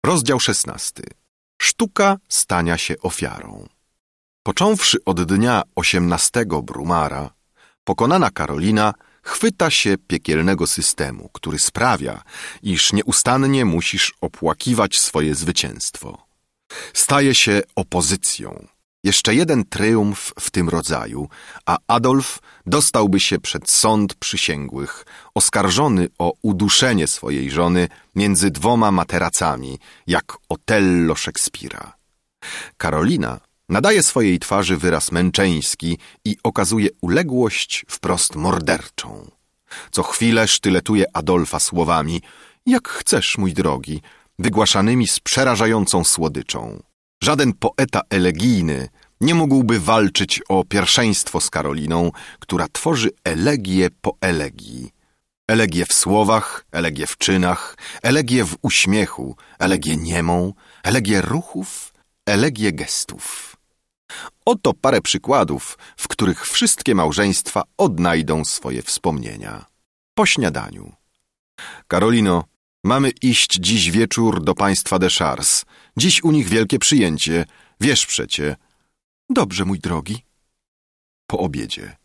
Rozdział 16. Sztuka stania się ofiarą. Począwszy od dnia 18 Brumara, pokonana Karolina chwyta się piekielnego systemu, który sprawia, iż nieustannie musisz opłakiwać swoje zwycięstwo. Staje się opozycją. Jeszcze jeden tryumf w tym rodzaju, a Adolf dostałby się przed sąd przysięgłych, oskarżony o uduszenie swojej żony między dwoma materacami, jak Otello Szekspira. Karolina nadaje swojej twarzy wyraz męczeński i okazuje uległość wprost morderczą. Co chwilę sztyletuje Adolfa słowami: jak chcesz, mój drogi, wygłaszanymi z przerażającą słodyczą. Żaden poeta elegijny nie mógłby walczyć o pierwszeństwo z Karoliną, która tworzy elegię po elegii. Elegię w słowach, elegię w czynach, elegię w uśmiechu, elegię niemą, elegię ruchów, elegię gestów. Oto parę przykładów, w których wszystkie małżeństwa odnajdą swoje wspomnienia. Po śniadaniu. Karolino, mamy iść dziś wieczór do państwa de Chartres. Dziś u nich wielkie przyjęcie. Wiesz przecie. Dobrze, mój drogi. Po obiedzie.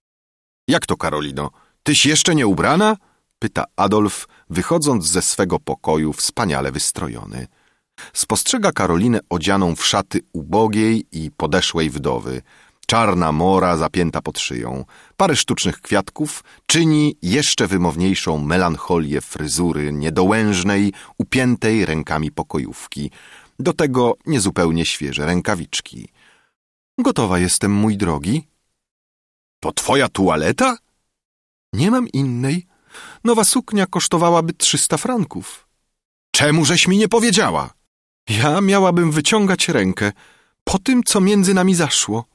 Jak to, Karolino? Tyś jeszcze nie ubrana? Pyta Adolf, wychodząc ze swego pokoju wspaniale wystrojony. Spostrzega Karolinę odzianą w szaty ubogiej i podeszłej wdowy. Czarna mora zapięta pod szyją. Parę sztucznych kwiatków czyni jeszcze wymowniejszą melancholię fryzury niedołężnej, upiętej rękami pokojówki. Do tego niezupełnie świeże rękawiczki. Gotowa jestem, mój drogi. To twoja tualeta? Nie mam innej. Nowa suknia kosztowałaby 300 franków. Czemu żeś mi nie powiedziała? Ja miałabym wyciągać rękę po tym, co między nami zaszło.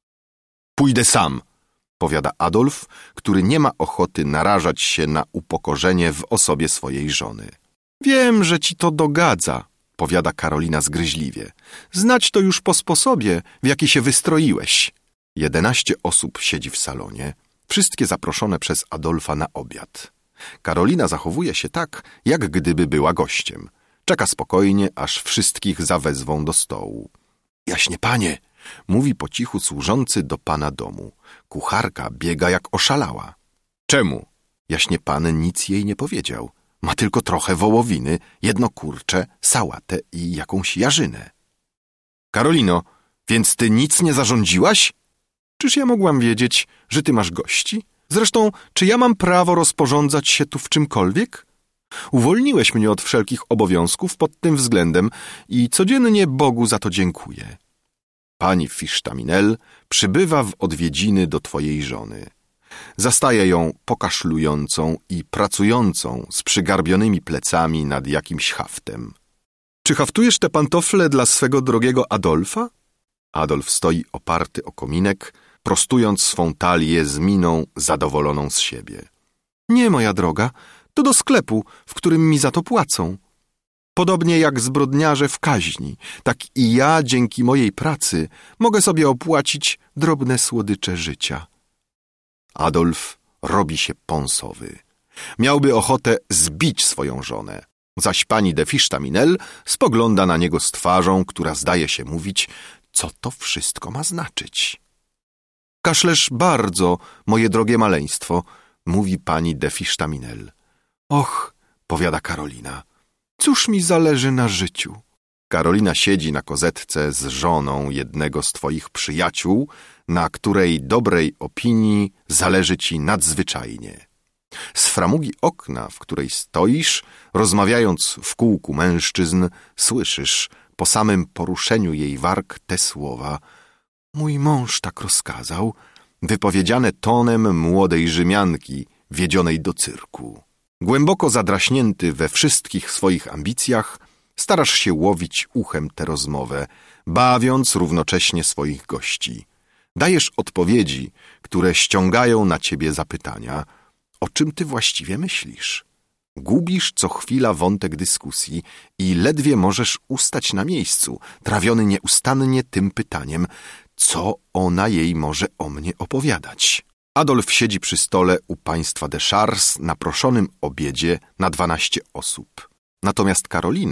Pójdę sam, powiada Adolf, który nie ma ochoty narażać się na upokorzenie w osobie swojej żony. Wiem, że ci to dogadza, powiada Karolina zgryźliwie. Znać to już po sposobie, w jaki się wystroiłeś. 11 osób siedzi w salonie, wszystkie zaproszone przez Adolfa na obiad. Karolina zachowuje się tak, jak gdyby była gościem. Czeka spokojnie, aż wszystkich zawezwą do stołu. Jaśnie panie, mówi po cichu służący do pana domu. Kucharka biega jak oszalała. Czemu? Jaśnie pan nic jej nie powiedział. Ma tylko trochę wołowiny, jedno kurcze, sałatę i jakąś jarzynę. Karolino, więc ty nic nie zarządziłaś? Czyż ja mogłam wiedzieć, że ty masz gości? Zresztą, czy ja mam prawo rozporządzać się tu w czymkolwiek? Uwolniłeś mnie od wszelkich obowiązków pod tym względem i codziennie Bogu za to dziękuję. Pani Fisztaminel przybywa w odwiedziny do twojej żony. Zastaje ją pokaszlującą i pracującą z przygarbionymi plecami nad jakimś haftem. Czy haftujesz te pantofle dla swego drogiego Adolfa? Adolf stoi oparty o kominek, prostując swą talię z miną zadowoloną z siebie. Nie, moja droga, to do sklepu, w którym mi za to płacą. Podobnie jak zbrodniarze w kaźni, tak i ja dzięki mojej pracy mogę sobie opłacić drobne słodycze życia. Adolf robi się pąsowy. Miałby ochotę zbić swoją żonę, zaś pani de Fisztaminel spogląda na niego z twarzą, która zdaje się mówić, co to wszystko ma znaczyć. Kaszlesz bardzo, moje drogie maleństwo, mówi pani de Fisztaminel. Och, powiada Karolina, cóż mi zależy na życiu? Karolina siedzi na kozetce z żoną jednego z twoich przyjaciół, na której dobrej opinii zależy ci nadzwyczajnie. Z framugi okna, w której stoisz, rozmawiając w kółku mężczyzn, słyszysz po samym poruszeniu jej warg te słowa: mój mąż tak rozkazał, wypowiedziane tonem młodej Rzymianki wiedzionej do cyrku. Głęboko zadraśnięty we wszystkich swoich ambicjach, starasz się łowić uchem tę rozmowę, bawiąc równocześnie swoich gości. Dajesz odpowiedzi, które ściągają na ciebie zapytania. O czym ty właściwie myślisz? Gubisz co chwila wątek dyskusji i ledwie możesz ustać na miejscu, trawiony nieustannie tym pytaniem, co ona jej może o mnie opowiadać. Adolf siedzi przy stole u państwa de Chartres na proszonym obiedzie na 12 osób. Natomiast Karolinę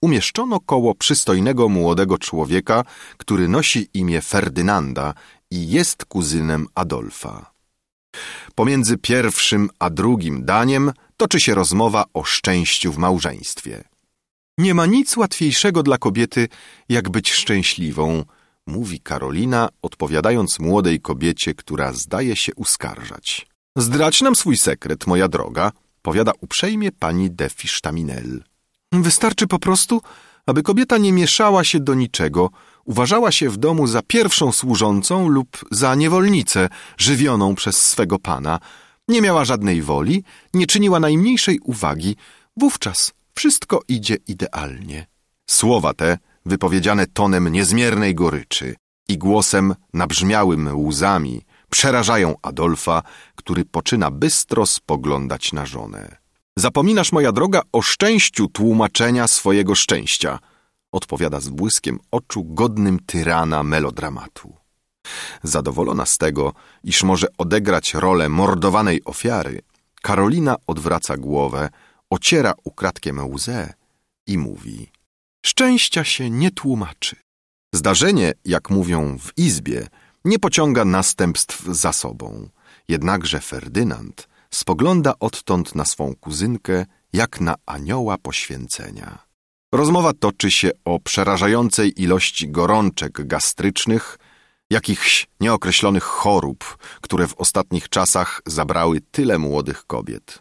umieszczono koło przystojnego młodego człowieka, który nosi imię Ferdynanda i jest kuzynem Adolfa. Pomiędzy pierwszym a drugim daniem toczy się rozmowa o szczęściu w małżeństwie. Nie ma nic łatwiejszego dla kobiety, jak być szczęśliwą, mówi Karolina, odpowiadając młodej kobiecie, która zdaje się uskarżać. Zdradź nam swój sekret, moja droga, powiada uprzejmie pani de Fisztaminel. Wystarczy po prostu, aby kobieta nie mieszała się do niczego, uważała się w domu za pierwszą służącą lub za niewolnicę żywioną przez swego pana, nie miała żadnej woli, nie czyniła najmniejszej uwagi, wówczas wszystko idzie idealnie. Słowa te, wypowiedziane tonem niezmiernej goryczy i głosem nabrzmiałym łzami, przerażają Adolfa, który poczyna bystro spoglądać na żonę. Zapominasz, moja droga, o szczęściu tłumaczenia swojego szczęścia, odpowiada z błyskiem oczu godnym tyrana melodramatu. Zadowolona z tego, iż może odegrać rolę mordowanej ofiary, Karolina odwraca głowę, ociera ukradkiem łzę i mówi: szczęścia się nie tłumaczy. Zdarzenie, jak mówią w izbie, nie pociąga następstw za sobą. Jednakże Ferdynand spogląda odtąd na swą kuzynkę jak na anioła poświęcenia. Rozmowa toczy się o przerażającej ilości gorączek gastrycznych, jakichś nieokreślonych chorób, które w ostatnich czasach zabrały tyle młodych kobiet.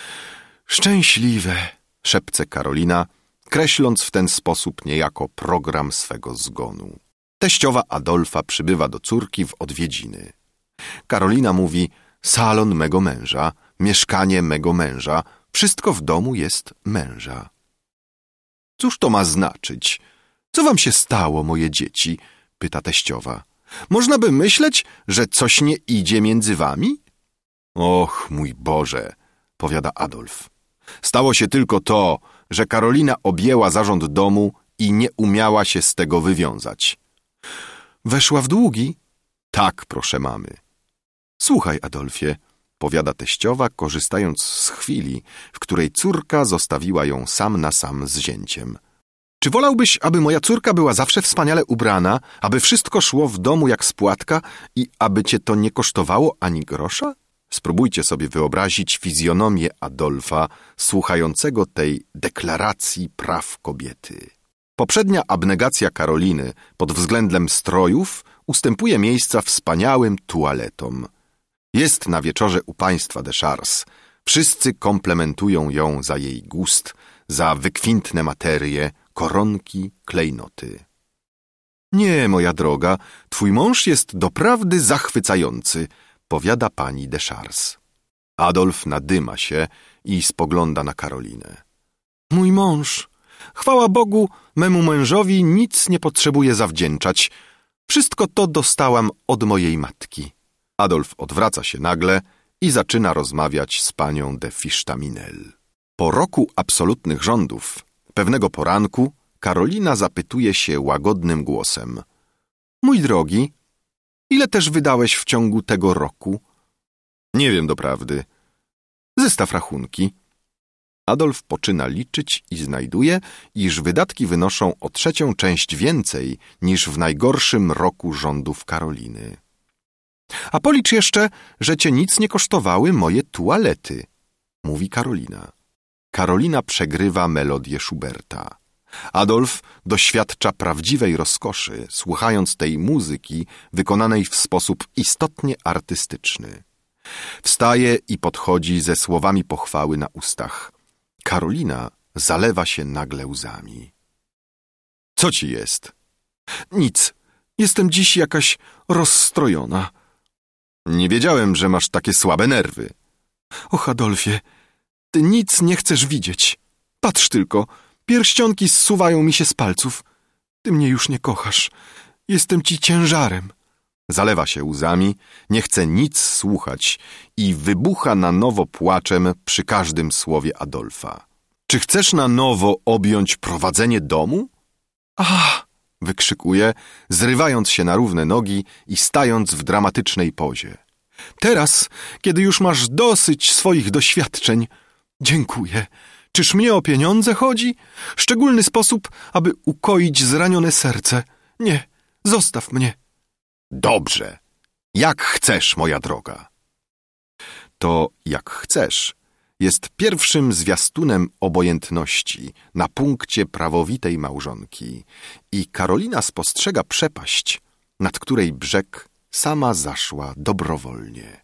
Szczęśliwe, szepce Karolina, kreśląc w ten sposób niejako program swego zgonu. Teściowa Adolfa przybywa do córki w odwiedziny. Karolina mówi: salon mego męża, mieszkanie mego męża, wszystko w domu jest męża. Cóż to ma znaczyć? Co wam się stało, moje dzieci? Pyta teściowa. Można by myśleć, że coś nie idzie między wami? Och, mój Boże, powiada Adolf. Stało się tylko to, że Karolina objęła zarząd domu i nie umiała się z tego wywiązać. Weszła w długi? Tak, proszę mamy. Słuchaj, Adolfie, powiada teściowa, korzystając z chwili, w której córka zostawiła ją sam na sam z zięciem. Czy wolałbyś, aby moja córka była zawsze wspaniale ubrana, aby wszystko szło w domu jak z płatka i aby cię to nie kosztowało ani grosza? Spróbujcie sobie wyobrazić fizjonomię Adolfa, słuchającego tej deklaracji praw kobiety. Poprzednia abnegacja Karoliny pod względem strojów ustępuje miejsca wspaniałym tualetom. Jest na wieczorze u państwa de Chartres. Wszyscy komplementują ją za jej gust, za wykwintne materie, koronki, klejnoty. Nie, moja droga, twój mąż jest doprawdy zachwycający, powiada pani de Chartres. Adolf nadyma się i spogląda na Karolinę. Mój mąż, chwała Bogu, memu mężowi nic nie potrzebuję zawdzięczać. Wszystko to dostałam od mojej matki. Adolf odwraca się nagle i zaczyna rozmawiać z panią de Fisztaminel. Po roku absolutnych rządów, pewnego poranku, Karolina zapytuje się łagodnym głosem. Mój drogi, ile też wydałeś w ciągu tego roku? Nie wiem doprawdy. Zestaw rachunki. Adolf poczyna liczyć i znajduje, iż wydatki wynoszą o 1/3 część więcej niż w najgorszym roku rządów Karoliny. A policz jeszcze, że cię nic nie kosztowały moje tualety, mówi Karolina. Karolina przegrywa melodię Schuberta. Adolf doświadcza prawdziwej rozkoszy, słuchając tej muzyki wykonanej w sposób istotnie artystyczny. Wstaje i podchodzi ze słowami pochwały na ustach. Karolina zalewa się nagle łzami. Co ci jest? Nic. Jestem dziś jakaś rozstrojona. Nie wiedziałem, że masz takie słabe nerwy. Och, Adolfie, ty nic nie chcesz widzieć. Patrz tylko, pierścionki zsuwają mi się z palców. Ty mnie już nie kochasz. Jestem ci ciężarem. Zalewa się łzami, nie chce nic słuchać i wybucha na nowo płaczem przy każdym słowie Adolfa. Czy chcesz na nowo objąć prowadzenie domu? Ach! Wykrzykuje, zrywając się na równe nogi i stając w dramatycznej pozie. Teraz, kiedy już masz dosyć swoich doświadczeń, dziękuję. Czyż mnie o pieniądze chodzi? Szczególny sposób, aby ukoić zranione serce. Nie, zostaw mnie. Dobrze, jak chcesz, moja droga. To jak chcesz jest pierwszym zwiastunem obojętności na punkcie prawowitej małżonki i Karolina spostrzega przepaść, nad której brzeg sama zaszła dobrowolnie.